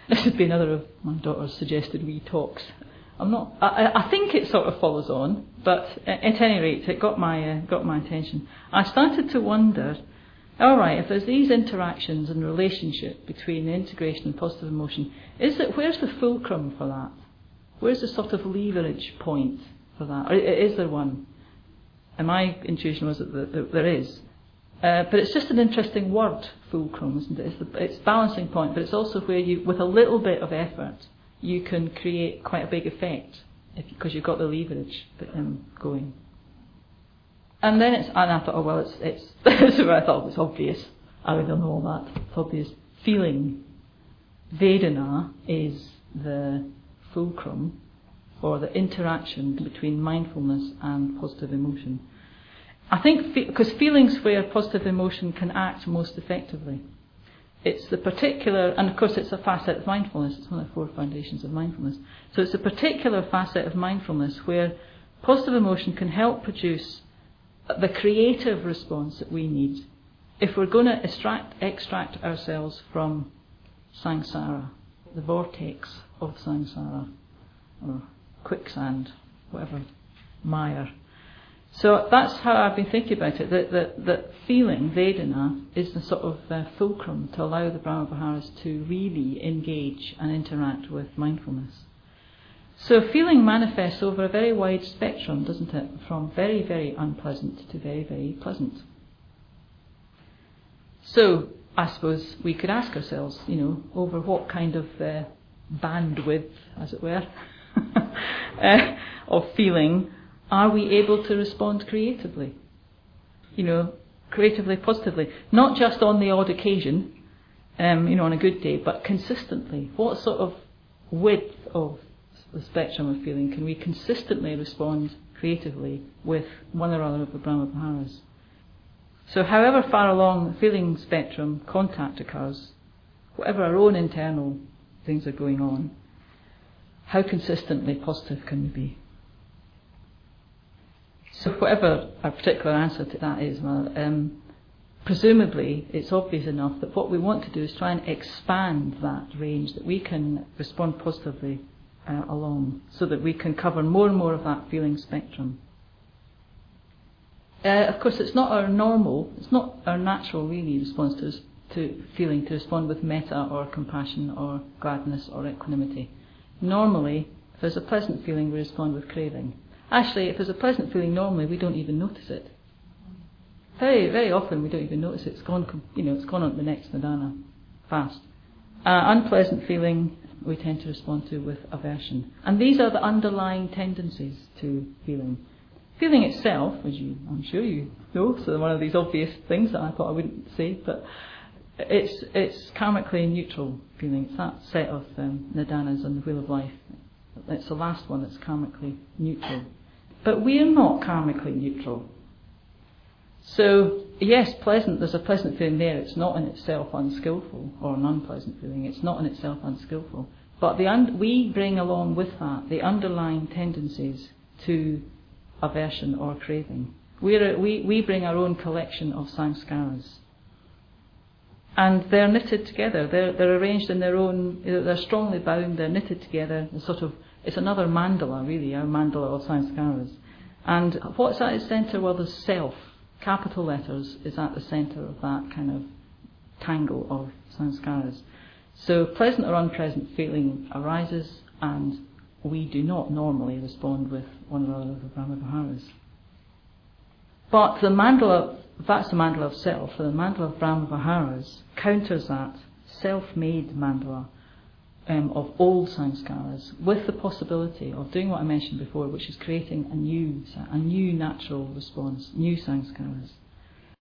This would be another of my daughter's suggested wee talks. I think it sort of follows on, but at any rate, it got my attention. I started to wonder, all right, if there's these interactions and relationship between the integration and positive emotion, where's the fulcrum for that? Where's the sort of leverage point for that? Or is there one? And my intuition was that there is. But it's just an interesting word, fulcrum, isn't it? It's balancing point, but it's also where you, with a little bit of effort, you can create quite a big effect because you've got the leverage going. And I thought, oh well, it's this is where I thought it was obvious. I would know all that. It's obvious. Feeling, Vedana, is the fulcrum or the interaction between mindfulness and positive emotion. I think because feelings where positive emotion can act most effectively. It's the particular, and of course it's a facet of mindfulness, it's one of the 4 foundations of mindfulness. So it's a particular facet of mindfulness where positive emotion can help produce the creative response that we need if we're going to extract ourselves from samsara, the vortex of samsara, or quicksand, whatever, mire. So that's how I've been thinking about it, that feeling, Vedana, is the sort of fulcrum to allow the Brahma-Viharas to really engage and interact with mindfulness. So feeling manifests over a very wide spectrum, doesn't it? From very, very unpleasant to very, very pleasant. So I suppose we could ask ourselves, over what kind of bandwidth, as it were, of feeling are we able to respond creatively? Creatively, positively. Not just on the odd occasion, on a good day, but consistently. What sort of width of the spectrum of feeling can we consistently respond creatively with one or other of the Brahma-Viharas? So however far along the feeling spectrum contact occurs, whatever our own internal things are going on, how consistently positive can we be? So whatever our particular answer to that is, presumably it's obvious enough that what we want to do is try and expand that range that we can respond positively along, so that we can cover more and more of that feeling spectrum. Of course, it's not our natural really response to feeling, to respond with metta or compassion or gladness or equanimity. Normally, if there's a pleasant feeling, we respond with craving. Actually, if there's a pleasant feeling, normally we don't even notice it. Very, very often we don't even notice it. It's gone, it's gone on to the next nidana fast. Unpleasant feeling, we tend to respond to with aversion. And these are the underlying tendencies to feeling. Feeling itself, as I'm sure you know, so one of these obvious things that I thought I wouldn't say, but it's karmically neutral feeling. It's that set of nidanas on the wheel of life. It's the last one that's karmically neutral. But we're not karmically neutral. So, yes, there's a pleasant feeling there. It's not in itself unskillful, or an unpleasant feeling. It's not in itself unskillful. But we bring along with that the underlying tendencies to aversion or craving. We bring our own collection of samskaras. And they're knitted together. They're arranged in their own. They're strongly bound. They're knitted together. It's another mandala, really, our mandala of samskaras. And what's at its centre? Well, the self, capital letters, is at the centre of that kind of tangle of samskaras. So pleasant or unpleasant feeling arises, and we do not normally respond with one or other of the Brahma-Viharas. But the mandala, that's the mandala of self, and the mandala of Brahma-Viharas counters that self-made mandala of old samskaras with the possibility of doing what I mentioned before, which is creating a new natural response, new samskaras.